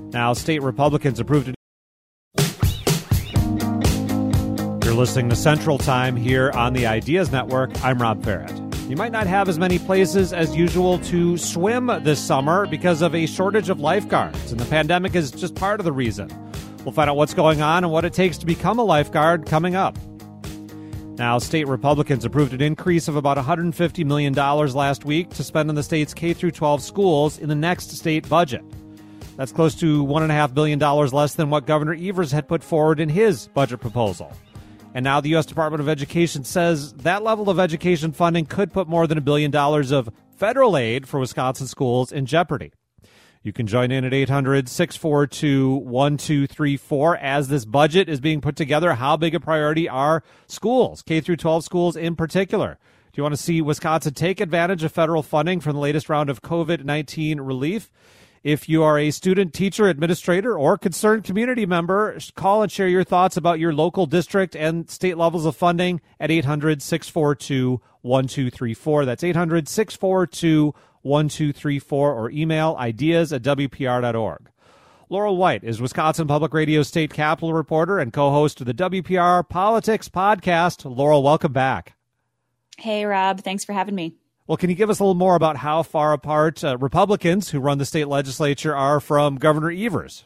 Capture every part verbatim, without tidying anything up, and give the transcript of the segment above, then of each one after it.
Now, state Republicans approved it. You're listening to Central Time here on the Ideas Network. I'm Rob Farrett. You might not have as many places as usual to swim this summer because of a shortage of lifeguards, and the pandemic is just part of the reason. We'll find out what's going on and what it takes to become a lifeguard coming up. Now, state Republicans approved an increase of about one hundred fifty million dollars last week to spend on the state's K through twelve schools in the next state budget. That's close to one point five billion dollars less than what Governor Evers had put forward in his budget proposal. And now the U S Department of Education says that level of education funding could put more than a billion dollars of federal aid for Wisconsin schools in jeopardy. You can join in at eight hundred, six four two, one two three four as this budget is being put together. How big a priority are schools, K through twelve schools in particular? Do you want to see Wisconsin take advantage of federal funding from the latest round of covid nineteen relief? If you are a student, teacher, administrator, or concerned community member, call and share your thoughts about your local district and state levels of funding at eight hundred, six four two, one two three four. That's eight hundred, six four two, one two three four, or email ideas at w p r dot org. Laurel White is Wisconsin Public Radio state capitol reporter and co-host of the W P R Politics podcast. Laurel, welcome back. Hey, Rob. Thanks for having me. Well, can you give us a little more about how far apart uh, Republicans who run the state legislature are from Governor Evers?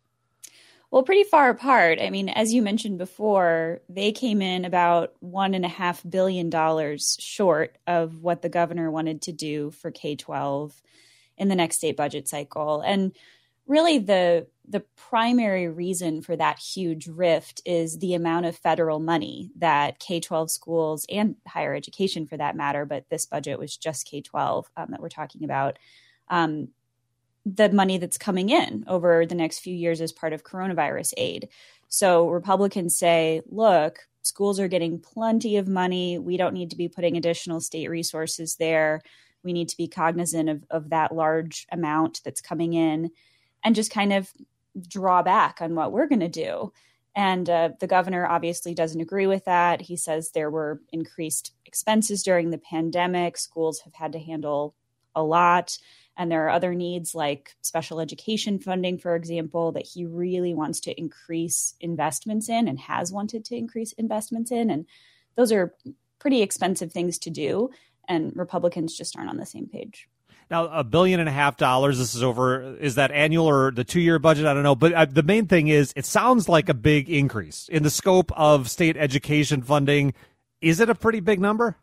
Well, pretty far apart. I mean, as you mentioned before, they came in about one and a half billion dollars short of what the governor wanted to do for K twelve in the next state budget cycle. And really the the primary reason for that huge rift is the amount of federal money that K twelve schools and higher education for that matter, but this budget was just K twelve um, that we're talking about, um, the money that's coming in over the next few years as part of coronavirus aid. So Republicans say, look, schools are getting plenty of money. We don't need to be putting additional state resources there. We need to be cognizant of, of that large amount that's coming in and just kind of draw back on what we're going to do. And uh, the governor obviously doesn't agree with that. He says there were increased expenses during the pandemic. Schools have had to handle a lot. And there are other needs like special education funding, for example, that he really wants to increase investments in and has wanted to increase investments in. And those are pretty expensive things to do. And Republicans just aren't on the same page. Now, a billion and a half dollars, this is over, is that annual or the two-year budget? I don't know. But uh, the main thing is it sounds like a big increase in the scope of state education funding. Is it a pretty big number?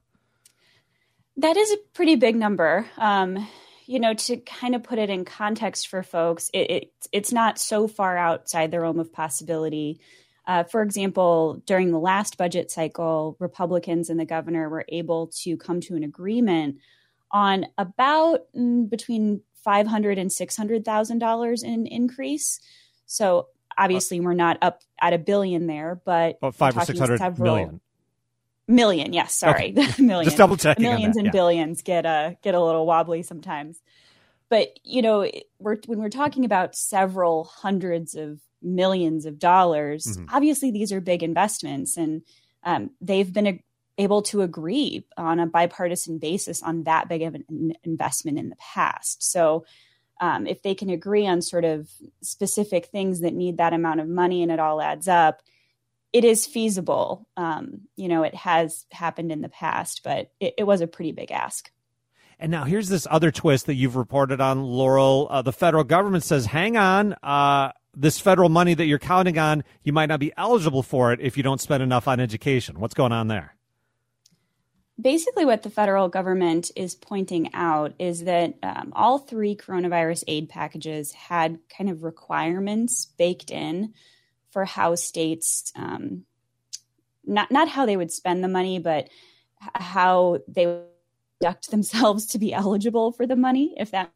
That is a pretty big number. Um, you know, to kind of put it in context for folks, it, it, it's not so far outside the realm of possibility. Uh, for example, during the last budget cycle, Republicans and the governor were able to come to an agreement on about mm, between five hundred thousand dollars and six hundred thousand dollars in increase. So obviously we're not up at a billion there, but oh, five or six hundred million. Million, yes, sorry. Okay. million. Just double checking. Millions that, and yeah. billions get a, get a little wobbly sometimes. But, you know, we're, when we're talking about several hundreds of millions of dollars, mm-hmm. obviously these are big investments, and um, they've been a, able to agree on a bipartisan basis on that big of an investment in the past. So um, if they can agree on sort of specific things that need that amount of money and it all adds up, it is feasible. Um, you know, it has happened in the past, but it, it was a pretty big ask. And now here's this other twist that you've reported on, Laurel. Uh, the federal government says, hang on, uh, this federal money that you're counting on, you might not be eligible for it if you don't spend enough on education. What's going on there? Basically, what the federal government is pointing out is that um, all three coronavirus aid packages had kind of requirements baked in for how states, um, not not how they would spend the money, but how they would conduct themselves to be eligible for the money, if that.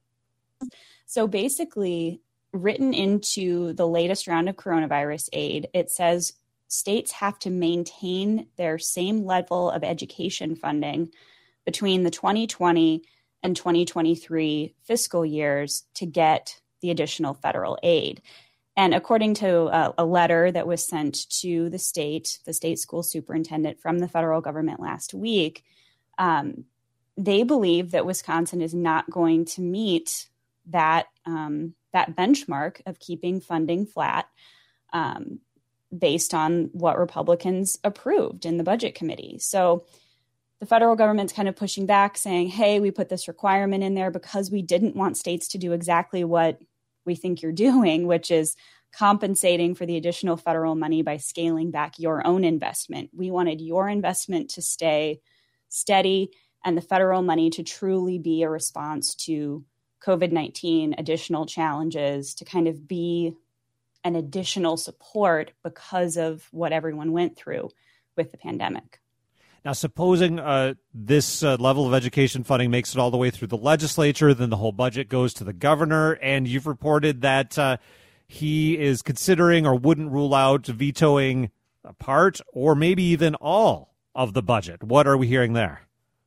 So basically, written into the latest round of coronavirus aid, it says states have to maintain their same level of education funding between the twenty twenty and twenty twenty-three fiscal years to get the additional federal aid. And according to a, a letter that was sent to the state, the state school superintendent from the federal government last week, um, they believe that Wisconsin is not going to meet that um, that benchmark of keeping funding flat um, based on what Republicans approved in the Budget Committee. So the federal government's kind of pushing back, saying, hey, we put this requirement in there because we didn't want states to do exactly what we think you're doing, which is compensating for the additional federal money by scaling back your own investment. We wanted your investment to stay steady and the federal money to truly be a response to COVID nineteen, additional challenges, to kind of be an additional support because of what everyone went through with the pandemic. Now, supposing uh, this uh, level of education funding makes it all the way through the legislature, then the whole budget goes to the governor, and you've reported that uh, he is considering or wouldn't rule out vetoing a part or maybe even all of the budget. What are we hearing there?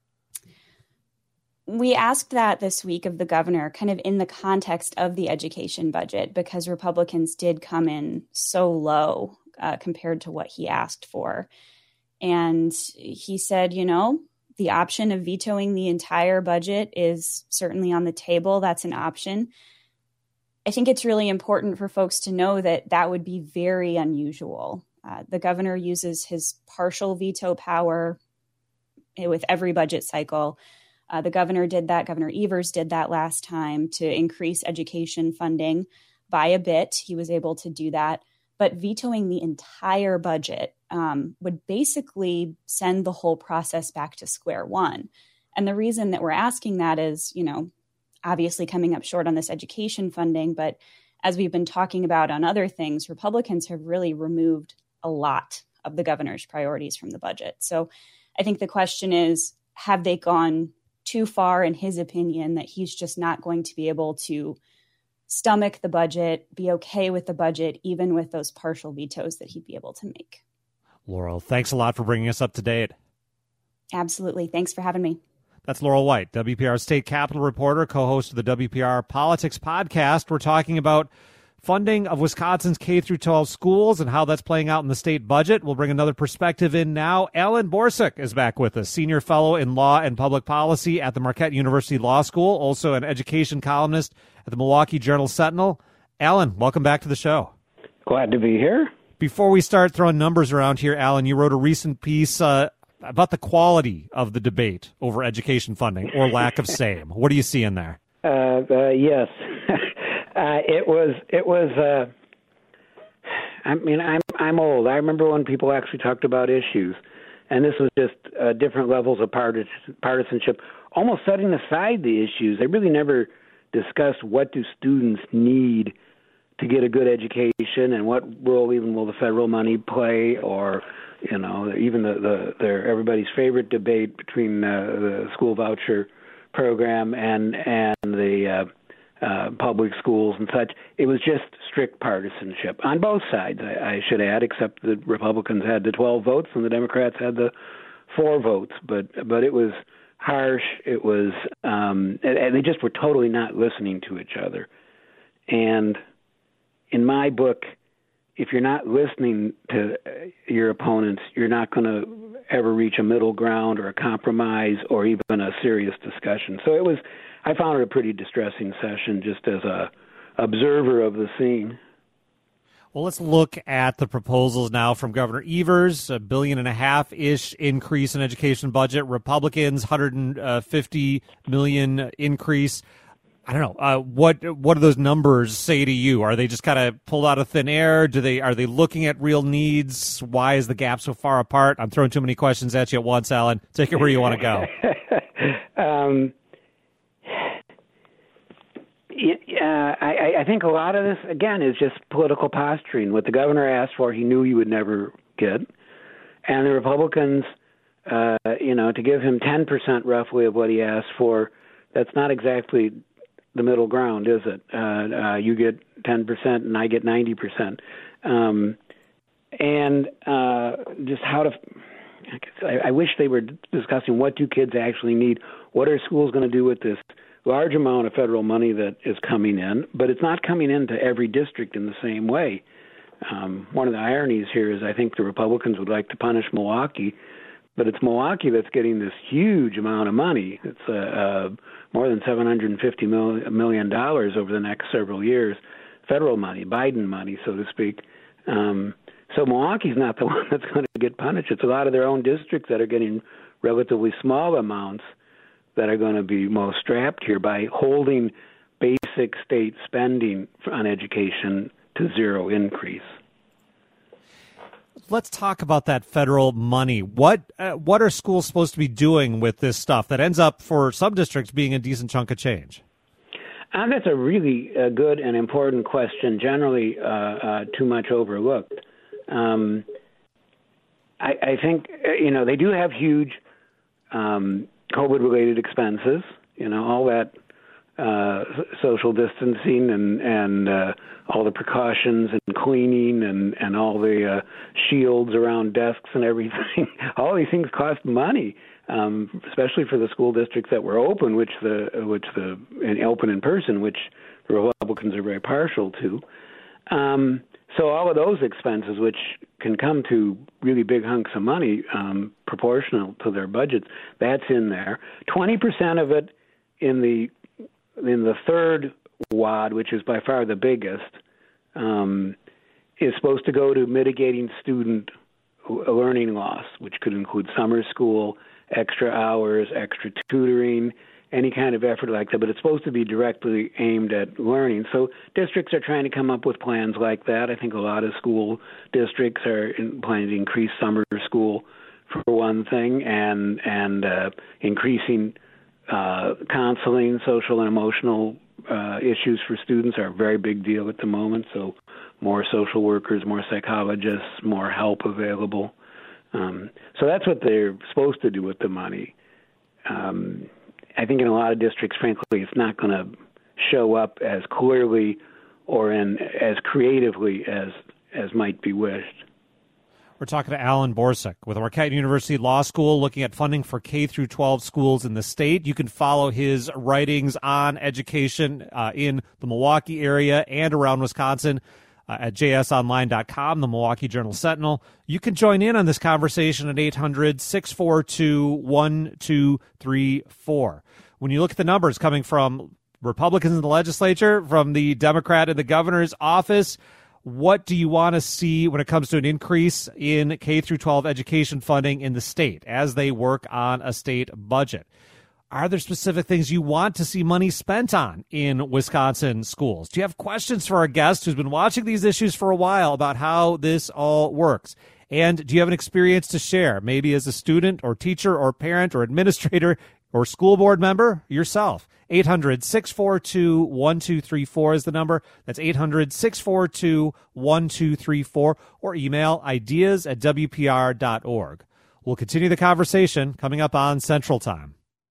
We asked that this week of the governor, kind of in the context of the education budget, because Republicans did come in so low uh, compared to what he asked for. And he said, you know, the option of vetoing the entire budget is certainly on the table. That's an option. I think it's really important for folks to know that that would be very unusual. Uh, the governor uses his partial veto power with every budget cycle. Uh, the governor did that. Governor Evers did that last time to increase education funding by a bit. He was able to do that. But vetoing the entire budget um, would basically send the whole process back to square one. And the reason that we're asking that is, you know, obviously coming up short on this education funding. But as we've been talking about on other things, Republicans have really removed a lot of the governor's priorities from the budget. So I think the question is, have they gone too far, in his opinion, that he's just not going to be able to stomach the budget, be okay with the budget, even with those partial vetoes that he'd be able to make? Laurel, thanks a lot for bringing us up to date. Absolutely. Thanks for having me. That's Laurel White, W P R State Capitol reporter, co-host of the W P R Politics podcast. We're talking about funding of Wisconsin's K through twelve schools and how that's playing out in the state budget. We'll bring another perspective in now. Alan Borsuk is back with us, senior fellow in law and public policy at the Marquette University Law School, also an education columnist at the Milwaukee Journal Sentinel. Alan, welcome back to the show. Glad to be here. Before we start throwing numbers around here, Alan, you wrote a recent piece uh, about the quality of the debate over education funding, or lack of same. What do you see in there? Uh, uh, yes. Uh, it was, it was, uh, I mean, I'm, I'm old. I remember when people actually talked about issues, and this was just uh, different levels of partis- partisanship, almost setting aside the issues. They really never discussed what do students need to get a good education and what role even will the federal money play, or, you know, even the, the their everybody's favorite debate between uh, the school voucher program and, and the, uh, Uh, public schools and such. It was just strict partisanship on both sides, I, I should add, except the Republicans had the twelve votes and the Democrats had the four votes. But but it was harsh. It was, um, and, and they just were totally not listening to each other. And in my book, if you're not listening to your opponents, you're not going to ever reach a middle ground or a compromise or even a serious discussion. So it was, I found it a pretty distressing session just as a observer of the scene. Well, let's look at the proposals now from Governor Evers, a billion and a half-ish increase in education budget. Republicans, one hundred fifty million increase. I don't know. Uh, what what do those numbers say to you? Are they just kind of pulled out of thin air? Do they are they looking at real needs? Why is the gap so far apart? I'm throwing too many questions at you at once, Alan. Take it where you want to go. um, yeah, I, I think a lot of this, again, is just political posturing. What the governor asked for, he knew he would never get. And the Republicans, uh, you know, to give him ten percent roughly of what he asked for, that's not exactly the middle ground, is it? Uh, uh, you get ten percent and I get ninety percent. Um, and uh, just how to, I, I wish they were discussing what do kids actually need, what are schools going to do with this large amount of federal money that is coming in, but it's not coming into every district in the same way. Um, one of the ironies here is I think the Republicans would like to punish Milwaukee but it's Milwaukee that's getting this huge amount of money. It's uh, uh, more than seven hundred fifty million dollars over the next several years, federal money, Biden money, so to speak. Um, so Milwaukee's not the one that's going to get punished. It's a lot of their own districts that are getting relatively small amounts that are going to be most strapped here by holding basic state spending on education to zero increase. Let's talk about that federal money. What uh, what are schools supposed to be doing with this stuff that ends up, for some districts, being a decent chunk of change? Uh, that's a really uh, good and important question, generally uh, uh, too much overlooked. Um, I, I think, you know, they do have huge um, COVID-related expenses, you know, all that uh, social distancing and, and uh, all the precautions and cleaning and, and all the uh, shields around desks and everything. All these things cost money, um, especially for the school districts that were open, which the which the and open in person, which the Republicans are very partial to. Um, so all of those expenses, which can come to really big hunks of money um, proportional to their budgets, that's in there. twenty percent of it in the in the third W A D, which is by far the biggest, um, is supposed to go to mitigating student learning loss, which could include summer school, extra hours, extra tutoring, any kind of effort like that. But it's supposed to be directly aimed at learning. So districts are trying to come up with plans like that. I think a lot of school districts are in, planning to increase summer school, for one thing, and and uh, increasing uh, counseling, social and emotional Uh, issues for students are a very big deal at the moment, so more social workers, more psychologists, more help available. Um, so that's what they're supposed to do with the money. Um, I think in a lot of districts, frankly, it's not going to show up as clearly or in as creatively as as might be wished. We're talking to Alan Borsuk with Marquette University Law School, looking at funding for K through twelve schools in the state. You can follow his writings on education uh, in the Milwaukee area and around Wisconsin uh, at j s online dot com, the Milwaukee Journal Sentinel. You can join in on this conversation at eight hundred, six four two, one two three four. When you look at the numbers coming from Republicans in the legislature, from the Democrat in the governor's office, what do you want to see when it comes to an increase in K through twelve education funding in the state as they work on a state budget? Are there specific things you want to see money spent on in Wisconsin schools? Do you have questions for our guest who's been watching these issues for a while about how this all works? And do you have an experience to share, maybe as a student or teacher or parent or administrator or school board member yourself? eight hundred, six four two, one two three four is the number. That's eight hundred, six four two, one two three four, or email ideas at w p r dot org. We'll continue the conversation coming up on Central Time.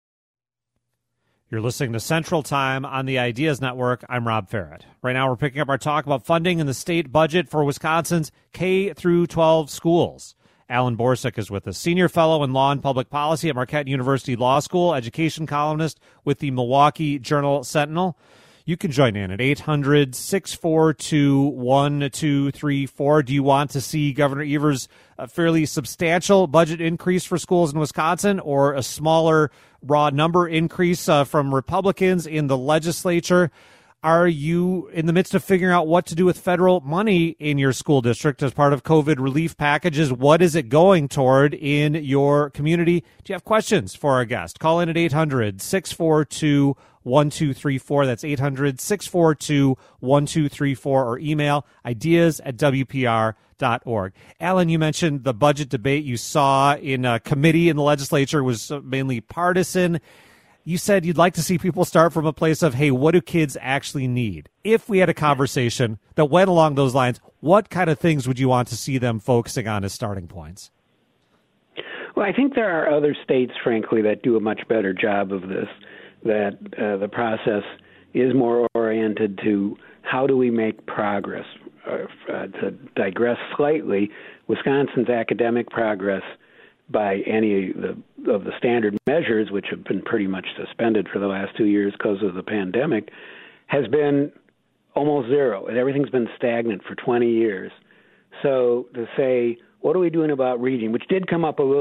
You're listening to Central Time on the Ideas Network. I'm Rob Ferret. Right now we're picking up our talk about funding in the state budget for Wisconsin's K through twelve schools. Alan Borsuk is with us, senior fellow in law and public policy at Marquette University Law School, education columnist with the Milwaukee Journal Sentinel. You can join in at eight hundred, six four two, one two three four. Do you want to see Governor Evers' a fairly substantial budget increase for schools in Wisconsin, or a smaller raw number increase uh, from Republicans in the legislature? Are you in the midst of figuring out what to do with federal money in your school district as part of COVID relief packages? What is it going toward in your community? Do you have questions for our guest? Call in at eight hundred, six four two, one two three four. That's eight hundred, six four two, one two three four, or email ideas at w p r dot org. Alan, you mentioned the budget debate you saw in a committee in the legislature was mainly partisan. You said you'd like to see people start from a place of, hey, what do kids actually need? If we had a conversation that went along those lines, what kind of things would you want to see them focusing on as starting points? Well, I think there are other states, frankly, that do a much better job of this, that uh, the process is more oriented to how do we make progress. Uh, uh, to digress slightly, Wisconsin's academic progress by any of the, of the standard measures, which have been pretty much suspended for the last two years because of the pandemic, has been almost zero. And everything's been stagnant for twenty years. So to say, what are we doing about reading, which did come up a little bit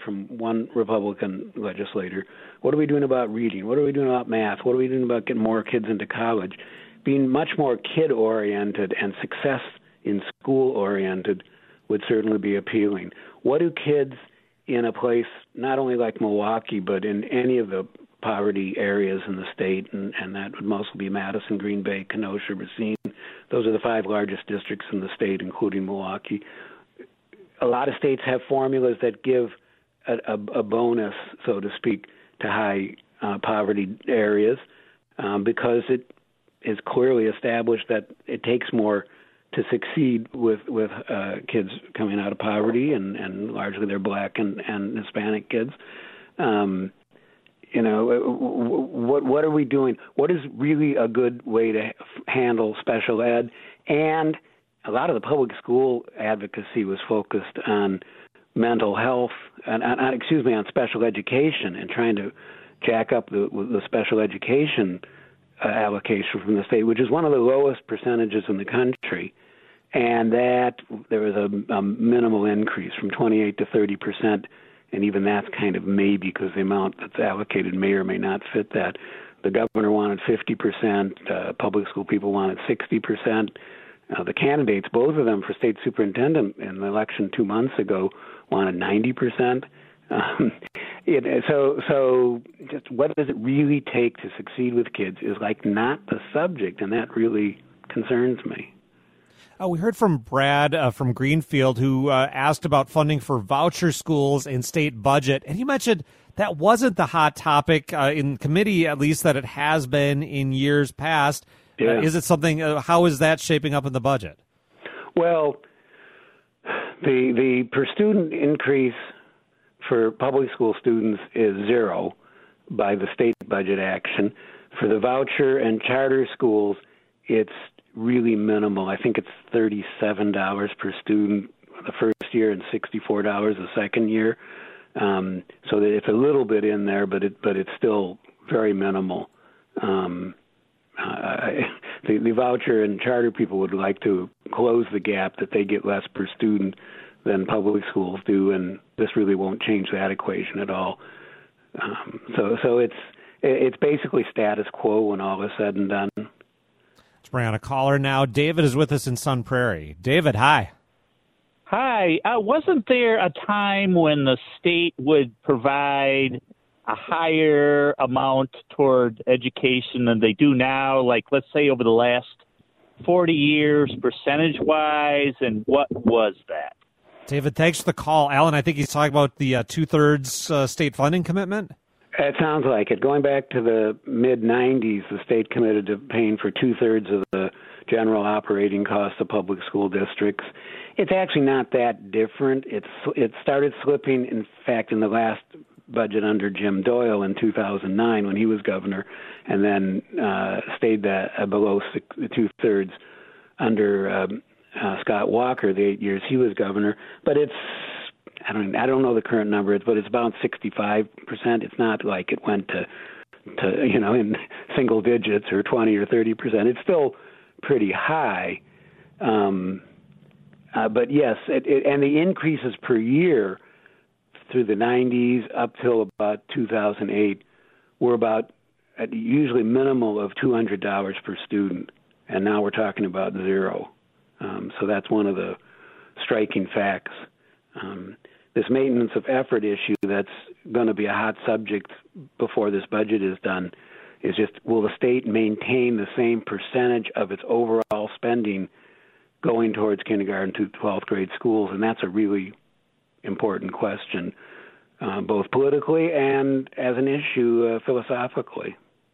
from one Republican legislator. What are we doing about reading? What are we doing about math? What are we doing about getting more kids into college? Being much more kid-oriented and success in school-oriented would certainly be appealing. What do kids in a place not only like Milwaukee, but in any of the poverty areas in the state, and, and that would mostly be Madison, Green Bay, Kenosha, Racine. Those are the five largest districts in the state, including Milwaukee. A lot of states have formulas that give a, a, a bonus, so to speak, to high uh, poverty areas um, because it is clearly established that it takes more to succeed with with uh, kids coming out of poverty, and, and largely they're black and, and Hispanic kids. Um, you know, what what are we doing? What is really a good way to handle special ed? And a lot of the public school advocacy was focused on mental health, and, and excuse me, on special education, and trying to jack up the, the special education uh, allocation from the state, which is one of the lowest percentages in the country. And that there was a, a minimal increase from twenty-eight to thirty percent, and even that's kind of maybe because the amount that's allocated may or may not fit that. The governor wanted fifty percent, uh, public school people wanted sixty percent. Uh, the candidates, both of them for state superintendent in the election two months ago, wanted ninety percent. Um, it, so, so just what does it really take to succeed with kids is like not the subject, and that really concerns me. Uh, we heard from Brad uh, from Greenfield, who uh, asked about funding for voucher schools and state budget, and he mentioned that wasn't the hot topic uh, in committee, at least that it has been in years past. Yeah. Uh, is it something? Uh, how is that shaping up in the budget? Well, the the per student increase for public school students is zero by the state budget action. For the voucher and charter schools, it's really minimal. I think it's thirty-seven dollars per student the first year and sixty-four dollars the second year. Um, so that it's a little bit in there, but it but it's still very minimal. Um, I, the, the voucher and charter people would like to close the gap that they get less per student than public schools do, and this really won't change that equation at all. Um, so so it's it's basically status quo when all is said and done. Let's bring on a caller now. David is with us in Sun Prairie. David, hi. Hi. Uh, wasn't there a time when the state would provide a higher amount toward education than they do now? Like, let's say over the last forty years, percentage-wise, and what was that? David, thanks for the call. Alan, I think he's talking about the uh, two-thirds uh, state funding commitment. It sounds like it. Going back to the mid nineties, the state committed to paying for two-thirds of the general operating costs of public school districts. It's actually not that different. It's it started slipping, in fact, in the last budget under Jim Doyle in two thousand nine when he was governor, and then uh, stayed that, uh, below six, two-thirds under um, uh, Scott Walker the eight years he was governor. But it's I don't I don't know the current number, but it's about sixty-five percent. It's not like it went to to you know in single digits or twenty or thirty percent. It's still pretty high. Um, uh, but yes, it, it, and the increases per year through the nineties up till about two thousand eight were about at usually minimal of two hundred dollars per student, and now we're talking about zero. Um, so that's one of the striking facts. Um, this maintenance of effort issue that's going to be a hot subject before this budget is done is just, will the state maintain the same percentage of its overall spending going towards kindergarten to twelfth grade schools? And that's a really important question, uh, both politically and as an issue uh, philosophically.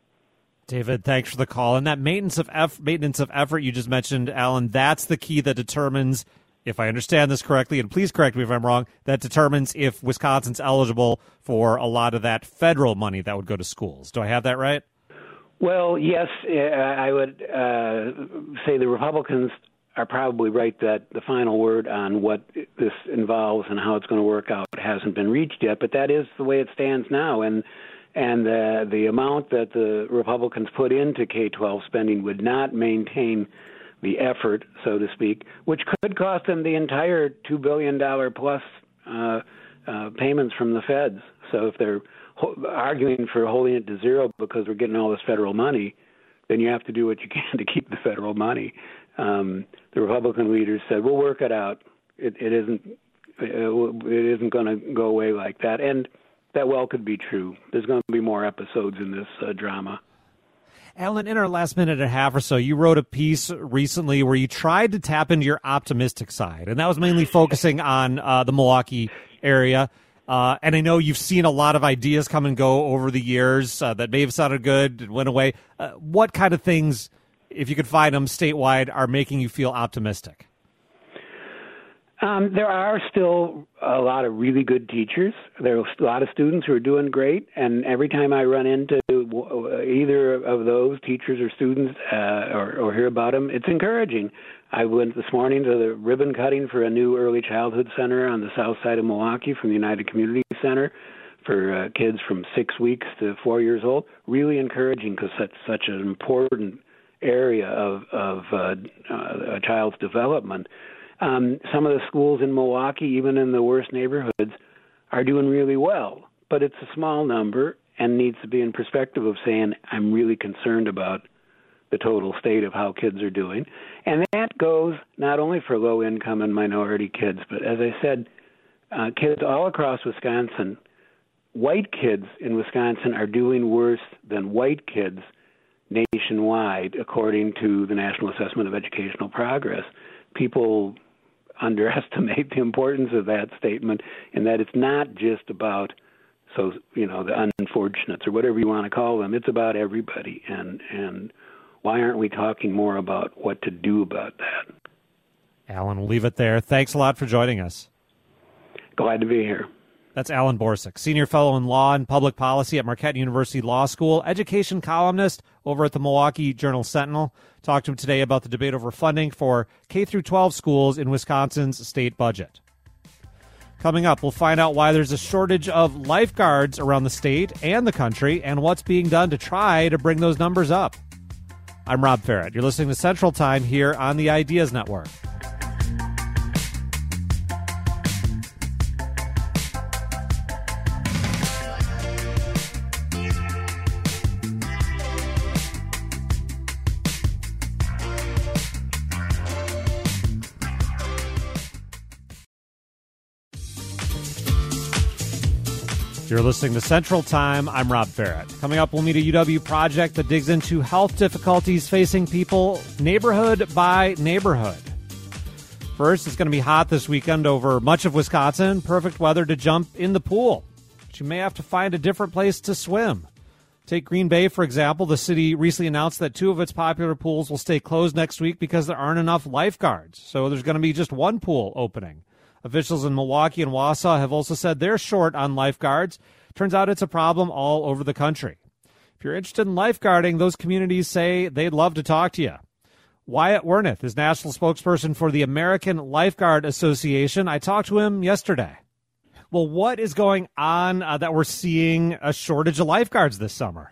David, thanks for the call. And that maintenance of eff- maintenance of effort you just mentioned, Alan, that's the key that determines, if I understand this correctly, and please correct me if I'm wrong, that determines if Wisconsin's eligible for a lot of that federal money that would go to schools. Do I have that right? Well, yes, I would uh, say the Republicans are probably right that the final word on what this involves and how it's going to work out hasn't been reached yet, but that is the way it stands now. And and uh, the amount that the Republicans put into K twelve spending would not maintain the effort, so to speak, which could cost them the entire two billion dollars plus uh, uh, payments from the feds. So if they're ho- arguing for holding it to zero because we're getting all this federal money, then you have to do what you can to keep the federal money. Um, the Republican leaders said, "We'll work it out. It, it isn't. It isn't going to go away like that." And that well could be true. There's going to be more episodes in this uh, drama. Alan, in our last minute and a half or so, you wrote a piece recently where you tried to tap into your optimistic side, and that was mainly focusing on uh, the Milwaukee area. Uh, and I know you've seen a lot of ideas come and go over the years uh, that may have sounded good and went away. Uh, what kind of things, if you could find them statewide, are making you feel optimistic? Um, there are still a lot of really good teachers. There are a lot of students who are doing great, and every time I run into either of those teachers or students uh, or, or hear about them, it's encouraging. I went this morning to the ribbon cutting for a new early childhood center on the south side of Milwaukee from the United Community Center for uh, kids from six weeks to four years old. Really encouraging because that's such an important area of, of uh, uh, a child's development. Um, some of the schools in Milwaukee, even in the worst neighborhoods, are doing really well. But it's a small number and needs to be in perspective of saying, I'm really concerned about the total state of how kids are doing. And that goes not only for low-income and minority kids, but as I said, uh, kids all across Wisconsin, white kids in Wisconsin are doing worse than white kids nationwide, according to the National Assessment of Educational Progress. People underestimate the importance of that statement, and that it's not just about, so you know, the unfortunates or whatever you want to call them. It's about everybody, and and why aren't we talking more about what to do about that? Alan, we'll leave it there. Thanks a lot for joining us. Glad to be here. That's Alan Borsuk, Senior Fellow in Law and Public Policy at Marquette University Law School, education columnist over at the Milwaukee Journal-Sentinel. Talked to him today about the debate over funding for K through twelve schools in Wisconsin's state budget. Coming up, we'll find out why there's a shortage of lifeguards around the state and the country and what's being done to try to bring those numbers up. I'm Rob Farrett. You're listening to Central Time here on the Ideas Network. You're listening to Central Time. I'm Rob Farrett. Coming up, we'll meet a U W project that digs into health difficulties facing people neighborhood by neighborhood. First, it's going to be hot this weekend over much of Wisconsin. Perfect weather to jump in the pool, but you may have to find a different place to swim. Take Green Bay, for example. The city recently announced that two of its popular pools will stay closed next week because there aren't enough lifeguards. So there's going to be just one pool opening. Officials in Milwaukee and Wausau have also said they're short on lifeguards. Turns out it's a problem all over the country. If you're interested in lifeguarding, those communities say they'd love to talk to you. Wyatt Werneth is national spokesperson for the American Lifeguard Association. I talked to him yesterday. Well, what is going on uh, that we're seeing a shortage of lifeguards this summer?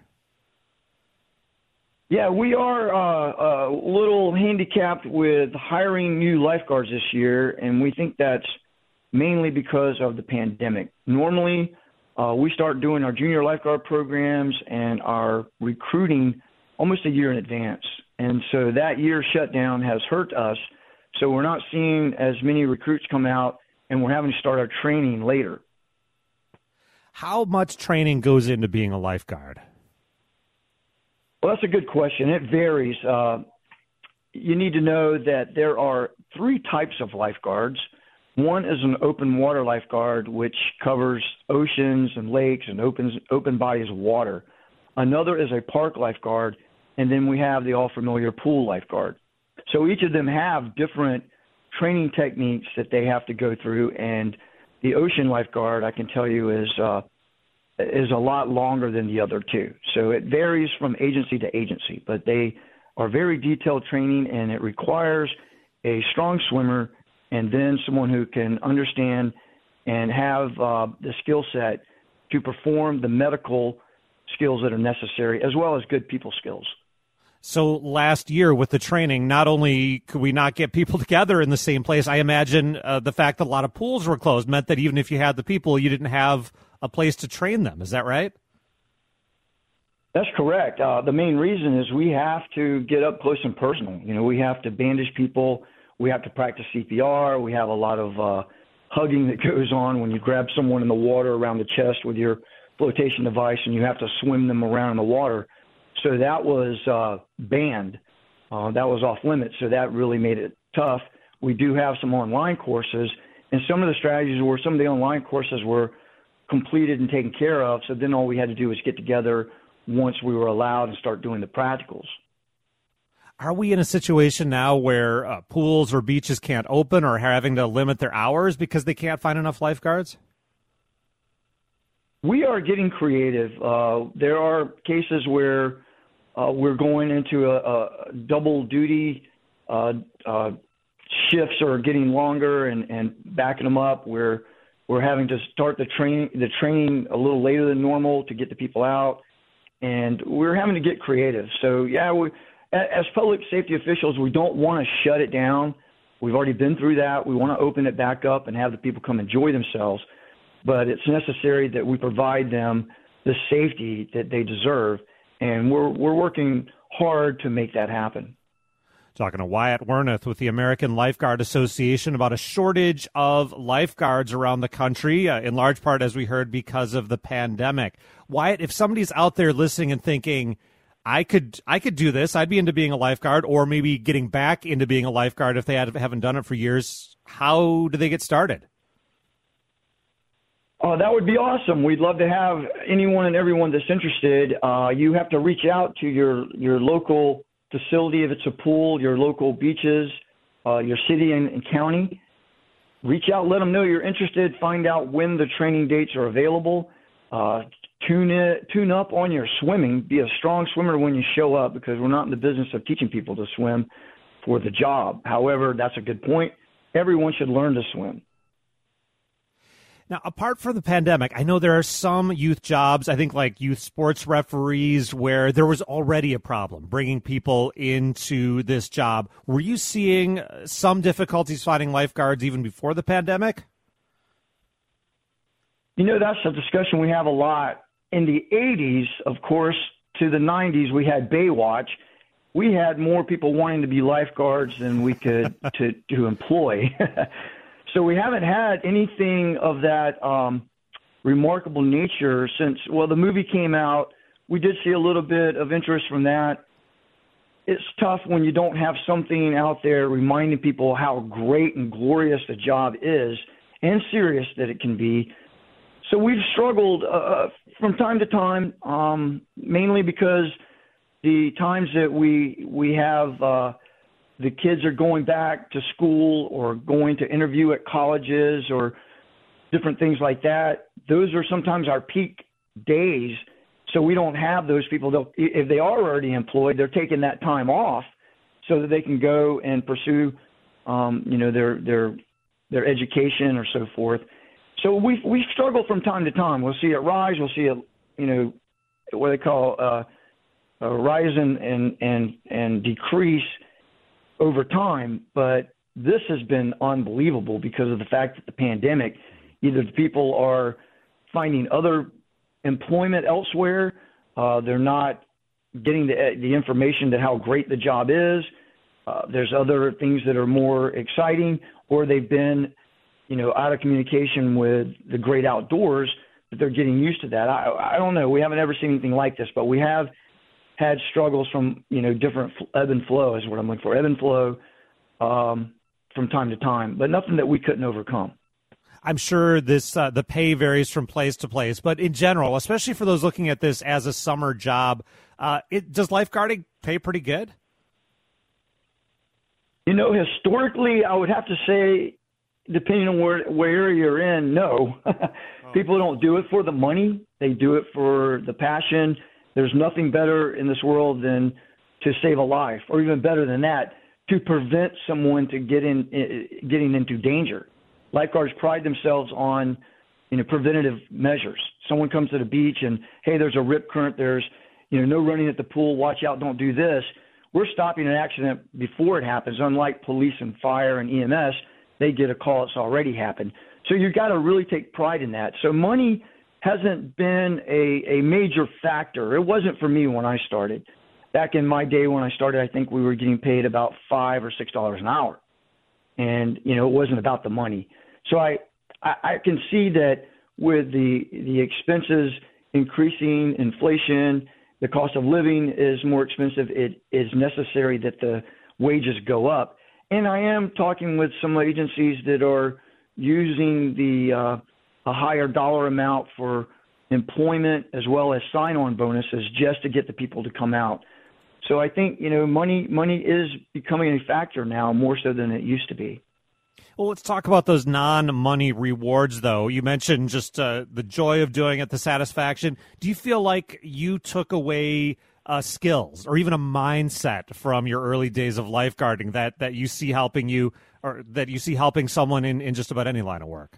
Yeah, we are uh, a little handicapped with hiring new lifeguards this year, and we think that's mainly because of the pandemic. Normally, uh, we start doing our junior lifeguard programs and our recruiting almost a year in advance. And so that year shutdown has hurt us. So we're not seeing as many recruits come out, and we're having to start our training later. How much training goes into being a lifeguard? Well, that's a good question. It varies. Uh, you need to know that there are three types of lifeguards. One is an open water lifeguard, which covers oceans and lakes and opens, open bodies of water. Another is a park lifeguard, and then we have the all-familiar pool lifeguard. So each of them have different training techniques that they have to go through, and the ocean lifeguard, I can tell you, is uh, is a lot longer than the other two. So it varies from agency to agency, but they are very detailed training, and it requires a strong swimmer and then someone who can understand and have uh, the skill set to perform the medical skills that are necessary, as well as good people skills. So last year with the training, not only could we not get people together in the same place, I imagine uh, the fact that a lot of pools were closed meant that even if you had the people, you didn't have a place to train them. Is that right? That's correct. Uh, the main reason is we have to get up close and personal. You know, we have to bandage people. We have to practice C P R. We have a lot of uh, hugging that goes on when you grab someone in the water around the chest with your flotation device and you have to swim them around in the water. So that was uh, banned. Uh, that was off limits. So that really made it tough. We do have some online courses, and some of the strategies were some of the online courses were completed and taken care of. So then all we had to do was get together once we were allowed and start doing the practicals. Are we in a situation now where uh, pools or beaches can't open or having to limit their hours because they can't find enough lifeguards? We are getting creative. Uh, there are cases where uh, we're going into a, a double duty. Uh, uh, shifts are getting longer and, and backing them up. We're we're having to start the training the training a little later than normal to get the people out, and we're having to get creative. So yeah, we, as public safety officials, we don't want to shut it down. We've already been through that. We want to open it back up and have the people come enjoy themselves. But it's necessary that we provide them the safety that they deserve, and we're we're working hard to make that happen. Talking to Wyatt Werneth with the American Lifeguard Association about a shortage of lifeguards around the country, uh, in large part, as we heard, because of the pandemic. Wyatt, if somebody's out there listening and thinking, I could I could do this, I'd be into being a lifeguard, or maybe getting back into being a lifeguard if they had, haven't done it for years, how do they get started? Oh, that would be awesome. We'd love to have anyone and everyone that's interested. Uh, you have to reach out to your, your local facility, if it's a pool, your local beaches, uh, your city and, and county. Reach out, let them know you're interested, find out when the training dates are available. Uh, tune in, tune up on your swimming. Be a strong swimmer when you show up, because we're not in the business of teaching people to swim for the job. However, that's a good point. Everyone should learn to swim. Now, apart from the pandemic, I know there are some youth jobs, I think like youth sports referees, where there was already a problem bringing people into this job. Were you seeing some difficulties finding lifeguards even before the pandemic? You know, that's a discussion we have a lot. In the eighties, of course, to the nineties, we had Baywatch. We had more people wanting to be lifeguards than we could to, to employ. So we haven't had anything of that um, remarkable nature since, well, the movie came out. We did see a little bit of interest from that. It's tough when you don't have something out there reminding people how great and glorious the job is and serious that it can be. So we've struggled uh, from time to time, um, mainly because the times that we we have uh, the kids are going back to school or going to interview at colleges or different things like that, those are sometimes our peak days. So we don't have those people. They'll, if they are already employed, they're taking that time off so that they can go and pursue, um, you know, their their their education or so forth. So we we struggle from time to time. We'll see it rise. We'll see it, you know, what they call uh, a rise and and and, and decrease over time. But this has been unbelievable because of the fact that the pandemic, either the people are finding other employment elsewhere, uh, they're not getting the, the information to how great the job is. Uh, there's other things that are more exciting, or they've been, you know, out of communication with the great outdoors, that they're getting used to that. I, I don't know. We haven't ever seen anything like this, but we have had struggles from, you know, different ebb and flow is what I'm looking for, ebb and flow um, from time to time, but nothing that we couldn't overcome. I'm sure this uh, the pay varies from place to place, but in general, especially for those looking at this as a summer job, uh, it, does lifeguarding pay pretty good? You know, historically, I would have to say, depending on where, where you're in, no. oh. People don't do it for the money. They do it for the passion. There's nothing better in this world than to save a life, or even better than that, to prevent someone to get in, getting into danger. Lifeguards pride themselves on, you know, preventative measures. Someone comes to the beach and, hey, there's a rip current. There's, you know, no running at the pool. Watch out. Don't do this. we're stopping an accident before it happens. Unlike police and fire and E M S, they get a call it's already happened. So you've got to really take pride in that. So money hasn't been a, a major factor. It wasn't for me when I started. Back in my day when I started, I think we were getting paid about five or six dollars an hour. And, you know, it wasn't about the money. So I, I, I can see that with the the expenses increasing, inflation, the cost of living is more expensive. It is necessary that the wages go up. And I am talking with some agencies that are using the uh, a higher dollar amount for employment as well as sign-on bonuses just to get the people to come out. So I think, you know, money money is becoming a factor now more so than it used to be. Well, let's talk about those non-money rewards, though. You mentioned just uh, the joy of doing it, the satisfaction. Do you feel like you took away uh, skills or even a mindset from your early days of lifeguarding that, that you see helping you or that you see helping someone in, in just about any line of work?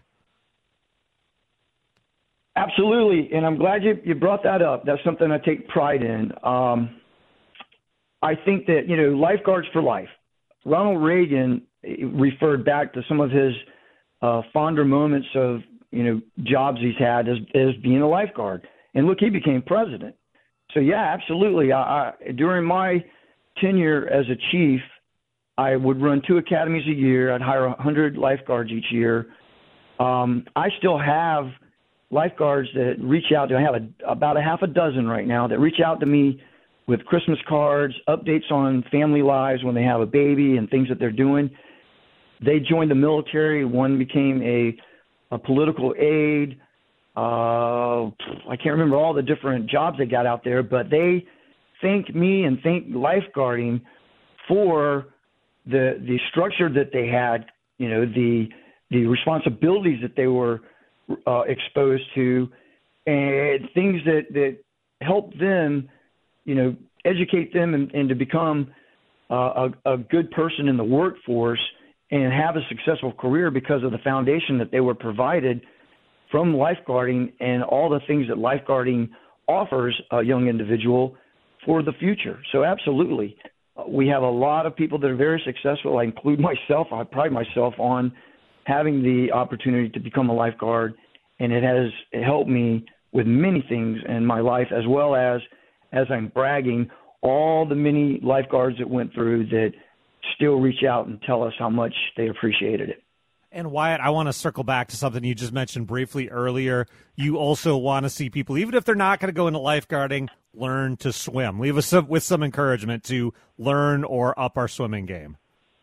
Absolutely, and I'm glad you, you brought that up. That's something I take pride in. Um, I think that, you know, lifeguards for life. Ronald Reagan referred back to some of his uh, fonder moments of, you know, jobs he's had as, as being a lifeguard. And look, he became president. So, yeah, absolutely. I, I, during my tenure as a chief, I would run two academies a year. I'd hire one hundred lifeguards each year. Um, I still have lifeguards that reach out to, I have a, about a half a dozen right now that reach out to me with Christmas cards, updates on family lives when they have a baby and things that they're doing. They joined the military. One became a, a political aide. Uh, I can't remember all the different jobs they got out there, but they thank me and thank lifeguarding for the the structure that they had, you know, the the responsibilities that they were uh, exposed to, and things that, that helped them, you know, educate them and, and to become uh, a, a good person in the workforce and have a successful career because of the foundation that they were provided from lifeguarding and all the things that lifeguarding offers a young individual for the future. So absolutely. We have a lot of people that are very successful. I include myself. I pride myself on having the opportunity to become a lifeguard, and it has helped me with many things in my life, as well as, as I'm bragging, all the many lifeguards that went through that still reach out and tell us how much they appreciated it. And Wyatt, I want to circle back to something you just mentioned briefly earlier. You also want to see people, even if they're not going to go into lifeguarding, learn to swim. Leave us with some encouragement to learn or up our swimming game.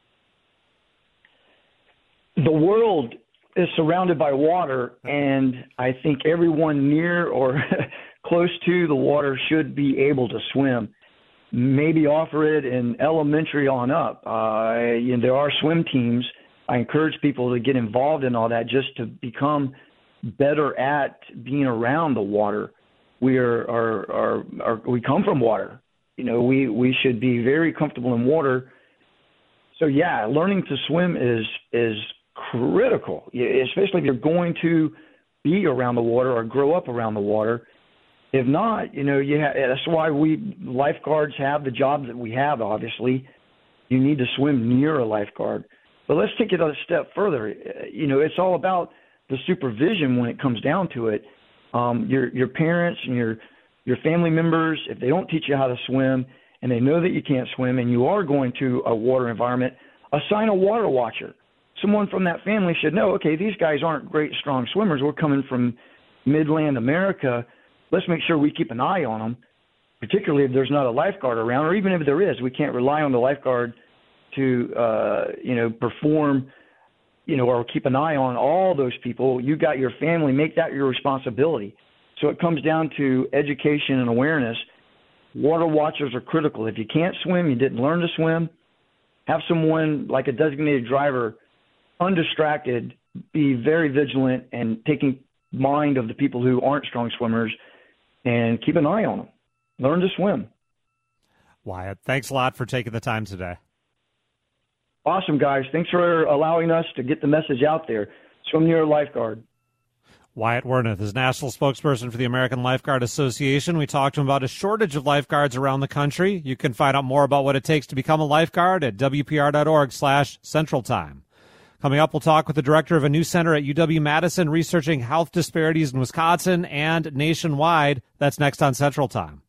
The world is surrounded by water, and I think everyone near or close to the water should be able to swim. Maybe offer it in elementary on up. Uh, you know, there are swim teams. I encourage people to get involved in all that just to become better at being around the water. We are, are, are, are we come from water. You know, we, we should be very comfortable in water. So yeah, learning to swim is, is critical, especially if you're going to be around the water or grow up around the water. If not, you know, you ha- that's why we lifeguards have the jobs that we have, obviously. You need to swim near a lifeguard. But let's take it a step further. You know, it's all about the supervision when it comes down to it. Um, your your parents and your your family members, if they don't teach you how to swim and they know that you can't swim and you are going to a water environment, assign a water watcher. Someone from that family should know, okay, these guys aren't great, strong swimmers. We're coming from Midland America. Let's make sure we keep an eye on them, particularly if there's not a lifeguard around, or even if there is. We can't rely on the lifeguard to, uh, you know, perform, you know, or keep an eye on all those people. You got your family, make that your responsibility. So it comes down to education and awareness. Water watchers are critical. If you can't swim, you didn't learn to swim, have someone like a designated driver undistracted, be very vigilant and taking mind of the people who aren't strong swimmers and keep an eye on them. Learn to swim. Wyatt, thanks a lot for taking the time today. Awesome, guys. Thanks for allowing us to get the message out there. Swim near a lifeguard. Wyatt Werniff is national spokesperson for the American Lifeguard Association. We talked to him about a shortage of lifeguards around the country. You can find out more about what it takes to become a lifeguard at W P R dot org slash Central Time. Coming up, we'll talk with the director of a new center at U W-Madison researching health disparities in Wisconsin and nationwide. That's next on Central Time.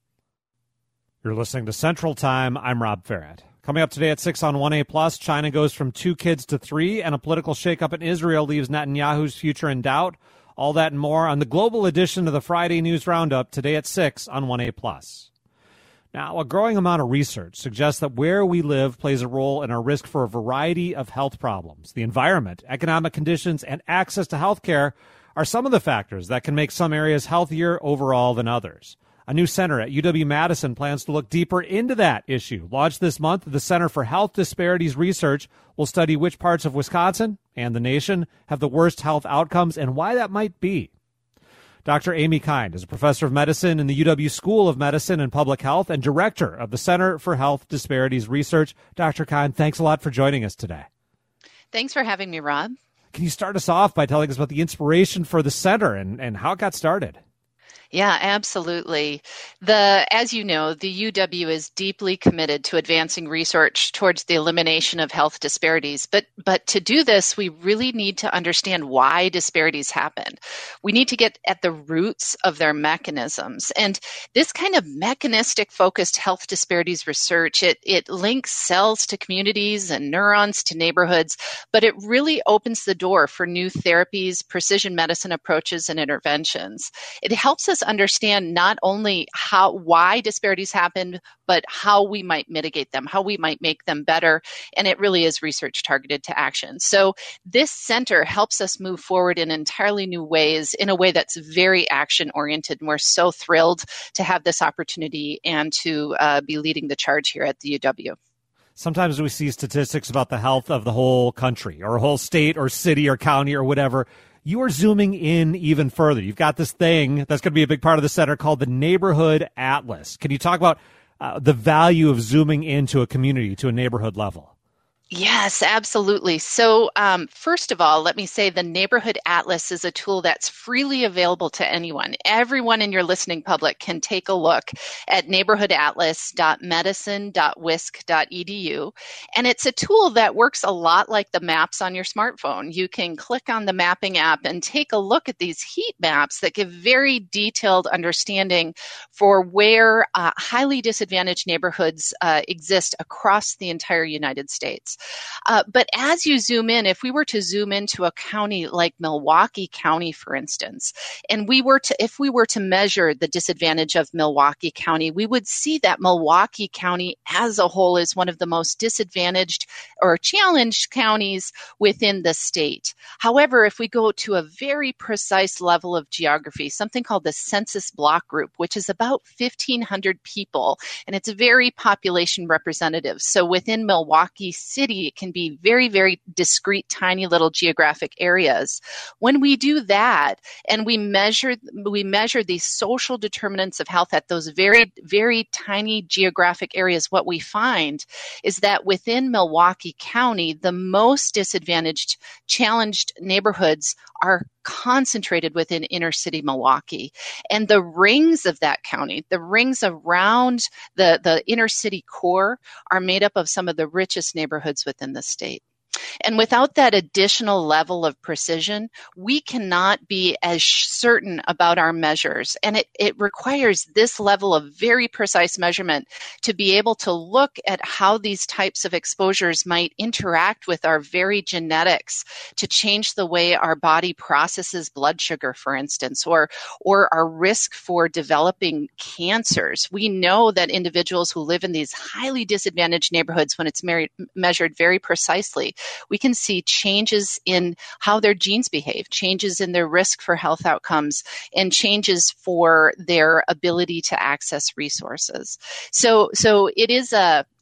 You're listening to Central Time. I'm Rob Farrett. Coming up today at six on one A plus, China goes from two kids to three, and a political shakeup in Israel leaves Netanyahu's future in doubt. All that and more on the global edition of the Friday News Roundup today at six on one A plus. Now, a growing amount of research suggests that where we live plays a role in our risk for a variety of health problems. The environment, economic conditions, and access to health care are some of the factors that can make some areas healthier overall than others. A new center at U W-Madison plans to look deeper into that issue. Launched this month, the Center for Health Disparities Research will study which parts of Wisconsin and the nation have the worst health outcomes and why that might be. Doctor Amy Kind is a professor of medicine in the U W School of Medicine and Public Health and director of the Center for Health Disparities Research. Doctor Kind, thanks a lot for joining us today. Thanks for having me, Rob. Can you start us off by telling us about the inspiration for the center and, and how it got started? Yeah, absolutely. The, as you know, the U W is deeply committed to advancing research towards the elimination of health disparities. But, but to do this, we really need to understand why disparities happen. We need to get at the roots of their mechanisms. And this kind of mechanistic focused health disparities research, it, it links cells to communities and neurons to neighborhoods, but it really opens the door for new therapies, precision medicine approaches, and interventions. It helps us understand not only how why disparities happen, but how we might mitigate them, how we might make them better. And it really is research targeted to action. So this center helps us move forward in entirely new ways, in a way that's very action oriented. And we're so thrilled to have this opportunity and to uh, be leading the charge here at the U W. Sometimes we see statistics about the health of the whole country or a whole state or city or county or whatever. You are zooming in even further. You've got this thing that's going to be a big part of the center called the Neighborhood Atlas. Can you talk about uh, the value of zooming into a community to a neighborhood level? Yes, absolutely. So um, first of all, let me say the Neighborhood Atlas is a tool that's freely available to anyone. Everyone in your listening public can take a look at neighborhood atlas dot medicine dot wisc dot e d u. And it's a tool that works a lot like the maps on your smartphone. You can click on the mapping app and take a look at these heat maps that give very detailed understanding for where uh, highly disadvantaged neighborhoods uh, exist across the entire United States. Uh, but as you zoom in, if we were to zoom into a county like Milwaukee County, for instance, and we were to, if we were to measure the disadvantage of Milwaukee County, we would see that Milwaukee County as a whole is one of the most disadvantaged or challenged counties within the state. However, if we go to a very precise level of geography, something called the census block group, which is about fifteen hundred people, and it's very population representative. So within Milwaukee City, it can be very, very discrete, tiny little geographic areas. When we do that and we measure, we measure these social determinants of health at those very, very tiny geographic areas, what we find is that within Milwaukee County, the most disadvantaged, challenged neighborhoods are concentrated within inner city Milwaukee. And the rings of that county, the rings around the, the inner city core, are made up of some of the richest neighborhoods within the state. And without that additional level of precision, we cannot be as certain about our measures. And it, it requires this level of very precise measurement to be able to look at how these types of exposures might interact with our very genetics to change the way our body processes blood sugar, for instance, or, or our risk for developing cancers. We know that individuals who live in these highly disadvantaged neighborhoods, when it's mar- measured very precisely, we can see changes in how their genes behave, changes in their risk for health outcomes, and changes for their ability to access resources. So, so it is a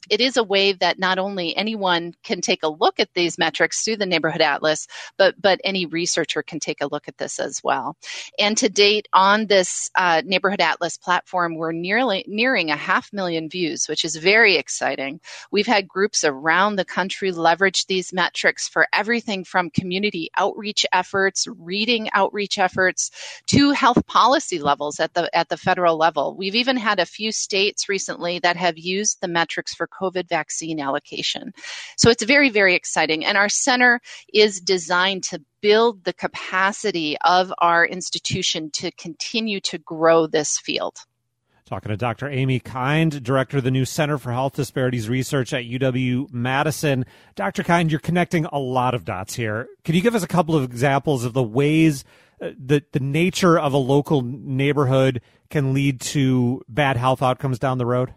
it is a way that not only anyone can take a look at these metrics through the Neighborhood Atlas, but but any researcher can take a look at this as well. And to date on this uh, Neighborhood Atlas platform, we're nearly nearing a half million views, which is very exciting. We've had groups around the country leverage these metrics for everything from community outreach efforts, reading outreach efforts, to health policy levels at the at the federal level. We've even had a few states recently that have used the metrics for COVID vaccine allocation. So it's very, very exciting. And our center is designed to build the capacity of our institution to continue to grow this field. Talking to Doctor Amy Kind, director of the new Center for Health Disparities Research at U W-Madison. Doctor Kind, you're connecting a lot of dots here. Can you give us a couple of examples of the ways uh, that the nature of a local neighborhood can lead to bad health outcomes down the road?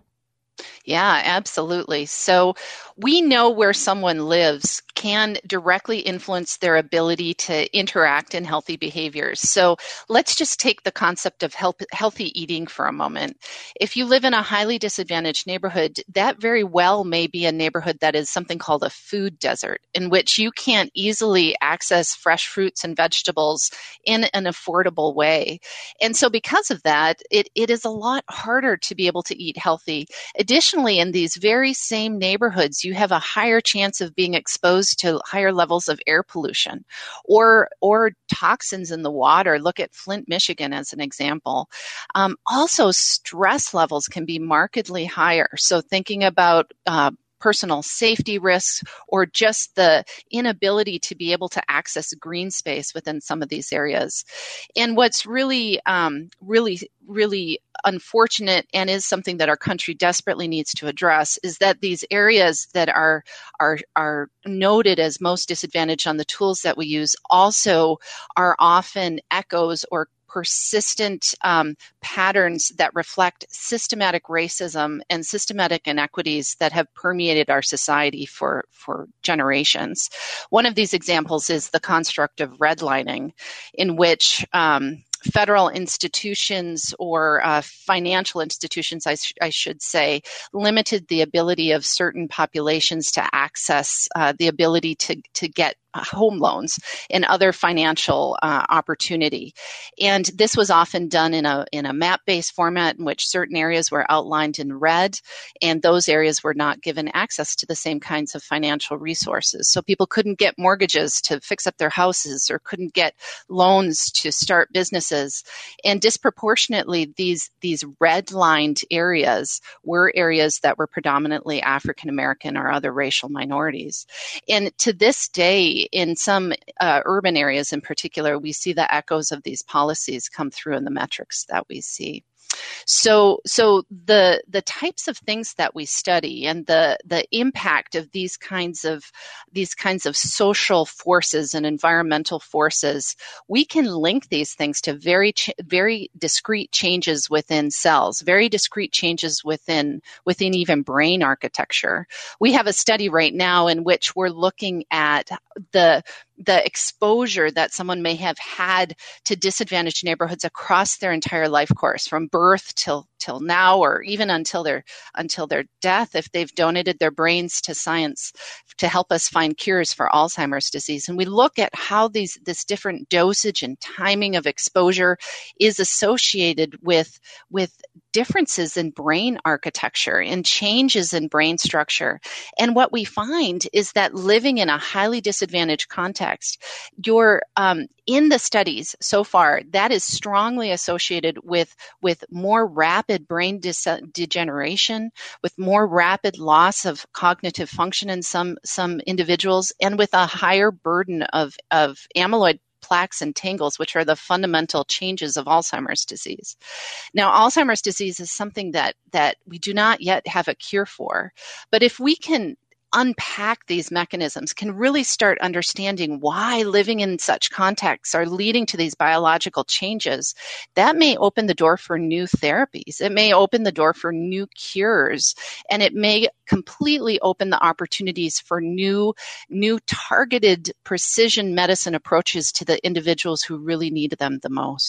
Yeah, absolutely. So we know where someone lives can directly influence their ability to interact in healthy behaviors. So let's just take the concept of health, healthy eating for a moment. If you live in a highly disadvantaged neighborhood, that very well may be a neighborhood that is something called a food desert, in which you can't easily access fresh fruits and vegetables in an affordable way. And so because of that, it, it is a lot harder to be able to eat healthy. Additionally, in these very same neighborhoods, you have a higher chance of being exposed to higher levels of air pollution or or toxins in the water. Look at Flint, Michigan as an example. Um, also, stress levels can be markedly higher. So thinking about uh, personal safety risks or just the inability to be able to access green space within some of these areas. And what's really, um, really, really unfortunate and is something that our country desperately needs to address is that these areas that are, are, are noted as most disadvantaged on the tools that we use also are often echoes or persistent um, patterns that reflect systematic racism and systematic inequities that have permeated our society for, for generations. One of these examples is the construct of redlining, in which um, federal institutions or uh, financial institutions, I, sh- I should say, limited the ability of certain populations to access uh, the ability to, to get home loans and other financial uh, opportunity. And this was often done in a in a map-based format in which certain areas were outlined in red, and those areas were not given access to the same kinds of financial resources. So people couldn't get mortgages to fix up their houses or couldn't get loans to start businesses. And disproportionately, these, these red-lined areas were areas that were predominantly African American or other racial minorities. And to this day, in some uh, urban areas in particular, we see the echoes of these policies come through in the metrics that we see. So, so the the types of things that we study and the the impact of these kinds of these kinds of social forces and environmental forces, we can link these things to very ch- very discrete changes within cells, very discrete changes within within even brain architecture. We have a study right now in which we're looking at the the exposure that someone may have had to disadvantaged neighborhoods across their entire life course, from birth till till now, or even until their until their death, if they've donated their brains to science to help us find cures for Alzheimer's disease. And we look at how these this different dosage and timing of exposure is associated with with differences in brain architecture and changes in brain structure. And what we find is that living in a highly disadvantaged context, you're um, in the studies so far, that is strongly associated with, with more rapid brain dis- degeneration, with more rapid loss of cognitive function in some, some individuals, and with a higher burden of, of amyloid plaques and tangles, which are the fundamental changes of Alzheimer's disease. Now, Alzheimer's disease is something that, that we do not yet have a cure for. But if we can unpack these mechanisms, can really start understanding why living in such contexts are leading to these biological changes, that may open the door for new therapies. It may open the door for new cures, and it may completely open the opportunities for new, new targeted precision medicine approaches to the individuals who really need them the most.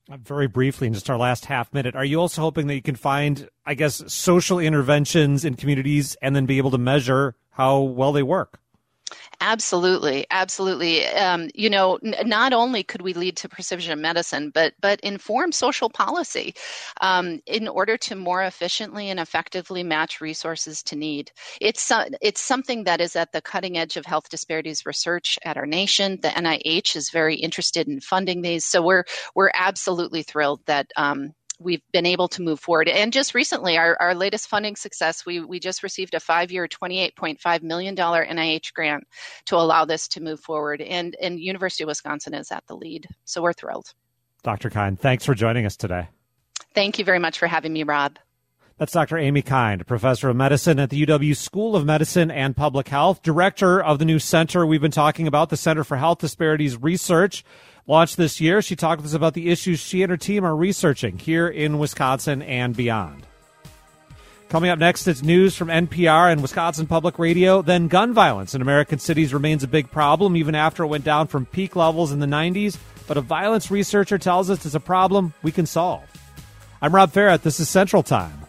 Very briefly, in just our last half minute, are you also hoping that you can find, I guess, social interventions in communities and then be able to measure how well they work? Absolutely, absolutely. Um, you know, n- not only could we lead to precision medicine, but but inform social policy um, in order to more efficiently and effectively match resources to need. It's uh, it's something that is at the cutting edge of health disparities research at our nation. The N I H is very interested in funding these, so we're we're absolutely thrilled that. Um, We've been able to move forward. And just recently, our, our latest funding success, we, we just received a five-year, twenty-eight point five million dollars N I H grant to allow this to move forward. And, and University of Wisconsin is at the lead. So we're thrilled. Doctor Kind, thanks for joining us today. Thank you very much for having me, Rob. That's Doctor Amy Kind, professor of medicine at the U W School of Medicine and Public Health, director of the new center we've been talking about, the Center for Health Disparities Research. Launched this year, she talked with us about the issues she and her team are researching here in Wisconsin and beyond. Coming up next, it's news from N P R and Wisconsin Public Radio. Then gun violence in American cities remains a big problem, even after it went down from peak levels in the nineties. But a violence researcher tells us it's a problem we can solve. I'm Rob Ferrett. This is Central Time.